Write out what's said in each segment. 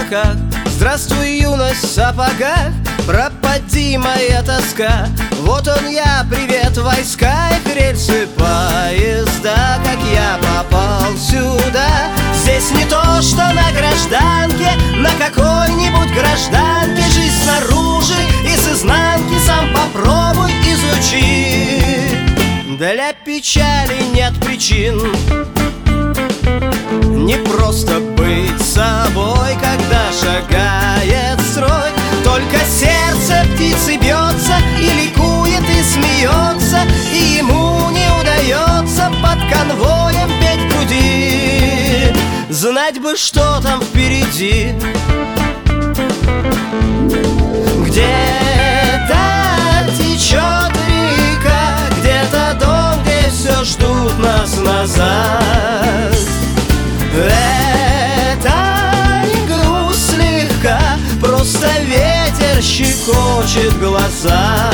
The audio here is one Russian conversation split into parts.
облаках. Здравствуй, юность в сапогах, пропади моя тоска. Вот он я, привет, войска, их рельсы поезда. Как я попал сюда? Здесь не то, что на гражданке, на какой-нибудь гражданке. Жизнь снаружи и с изнанки сам попробуй изучи. Для печали нет причин, не просто быть собой, когда шагает строй. Только сердце птицы бьется и ликует, и смеется, и ему не удается под конвоем петь в груди. Знать бы, что там впереди. Где-то течет река, где-то дом, где все ждут нас назад. Это не грусть слегка, просто ветер щекочет глаза.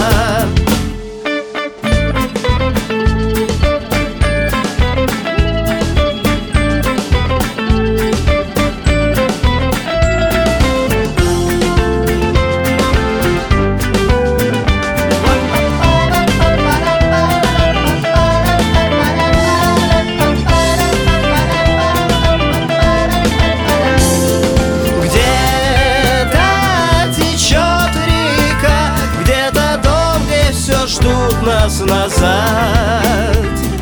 Ждут нас назад.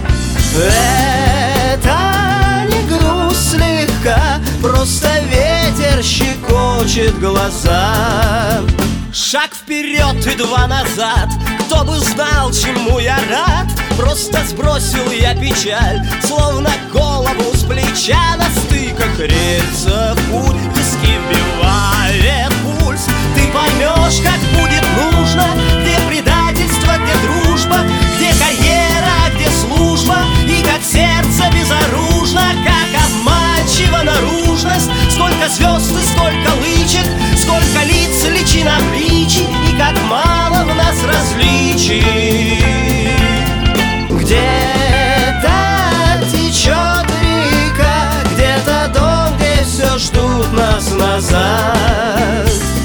Это не грусть слегка, просто ветер щекочет глаза. Шаг вперед и два назад, кто бы знал, чему я рад. Просто сбросил я печаль, словно голову с плеча. На стыках рельсов путь, виски вбивает пульс. Ты поймешь, как будет нужно, где предательство, где дружба, где карьера, где служба, и как сердце безоружно, как обманчива наружность. Сколько звезд и сколько лычек, сколько лиц, личин обличий, и как мало в нас различий. Где-то течет река, где-то дом, где все ждут нас назад.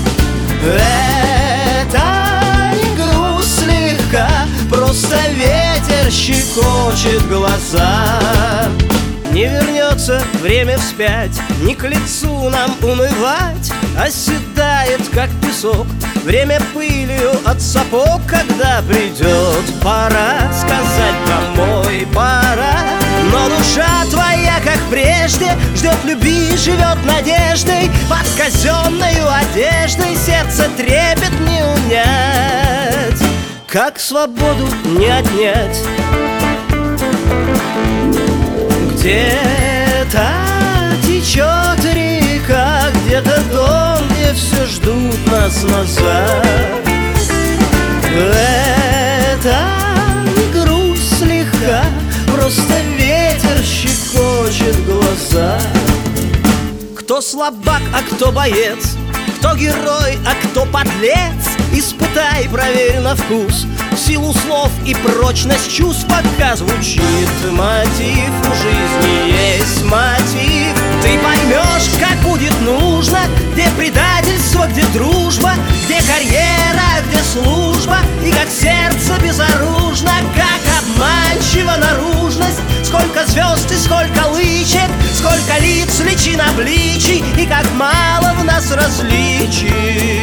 Это не грусть слегка, просто ветер щекочет глаза. Не вернется время вспять, не к лицу нам унывать. Оседает, как песок, время пылью от сапог. Когда придет пора сказать домой, пора. Но душа твоя, как прежде, ждет любви, живет надеждой. Под казенною одеждой сердце трепет не унять, как свободу не отнять. Где-то течет река, где-то дом, где все ждут нас назад. Это не грусть слегка, просто ветер щекочет глаза. Кто слабак, а кто боец, кто герой, а кто подлец. Испытай, проверь на вкус силу слов и прочность чувств. Пока звучит мотив, у жизни есть мотив. Ты поймешь, как будет нужно, где предательство, где дружба, где карьера, где служба, и как сердце безоружно, как обманчива наружность. Сколько звезд и сколько лычек, сколько лиц, личин обличий, и как мало в нас различий.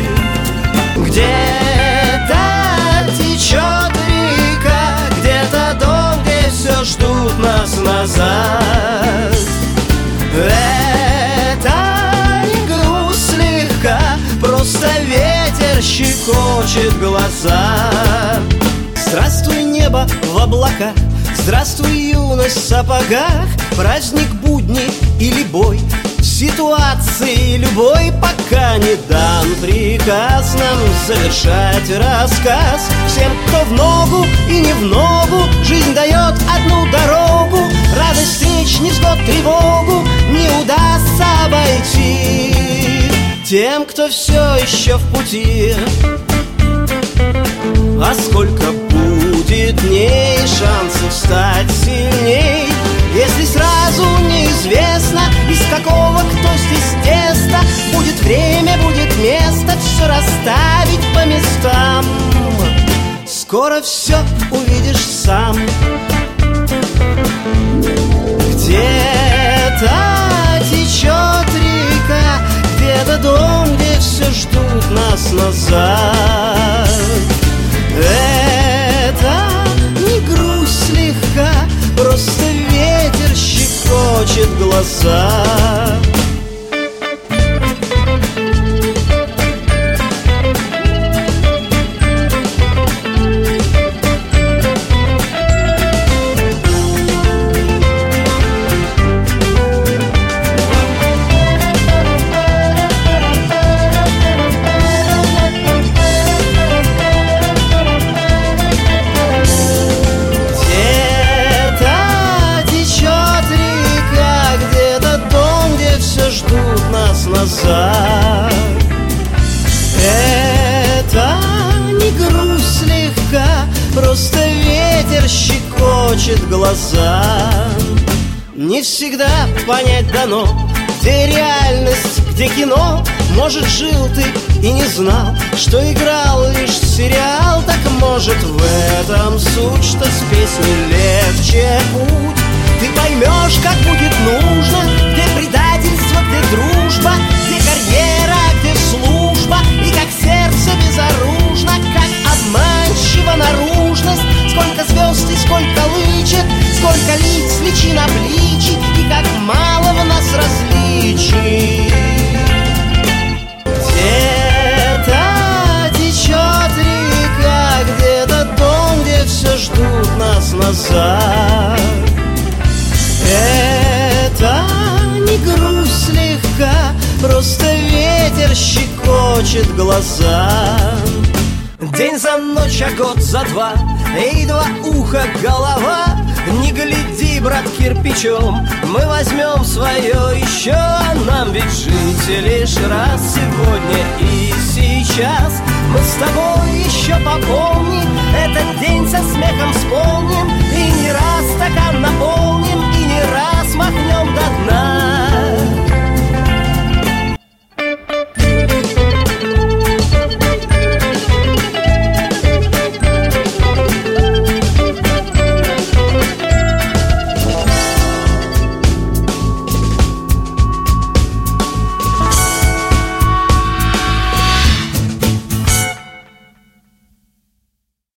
Где-то течет река, где-то дом, где все ждут нас назад. Это не грусть слегка, просто ветер щекочет глаза. Здравствуй, небо в облаках, здравствуй, юность в сапогах. Праздник будни или бой, ситуации любой, пока не дан приказ нам завершать рассказ. Всем, кто в ногу и не в ногу, жизнь дает одну дорогу. Радость встреч, невзгод, тревогу не удастся обойти. Тем, кто все еще в пути, а сколько будет дней, шансов стать сильней. Если сразу неизвестно, из какого кто здесь теста, расставить по местам. Скоро все увидишь сам. Где-то течет река, где-то дом, где все ждут нас назад. Это не грусть слегка, просто ветер щекочет глаза. Назад. Это не грусть слегка, просто ветер щекочет глаза. Не всегда понять дано, где реальность, где кино. Может, жил ты и не знал, что играл лишь сериал. Так может в этом суть, что с песней легче путь. Ты поймешь, как будет нужно, где предательство, где дружба, где карьера, где служба, и как сердце безоружно, как обманчива наружность, сколько звезд и сколько лычек, сколько лиц, личин обличий, и как мало в нас различий. Где-то течет река, где-то дом, где все ждут нас назад. Это не грусть слегка, просто ветер щекочет глаза. День за ночь, а год за два, и два уха голова. Не гляди, брат, кирпичом, мы возьмем свое еще. Нам ведь жить лишь раз, сегодня и сейчас. Мы с тобой еще попомним этот день, со смехом вспомним, и не раз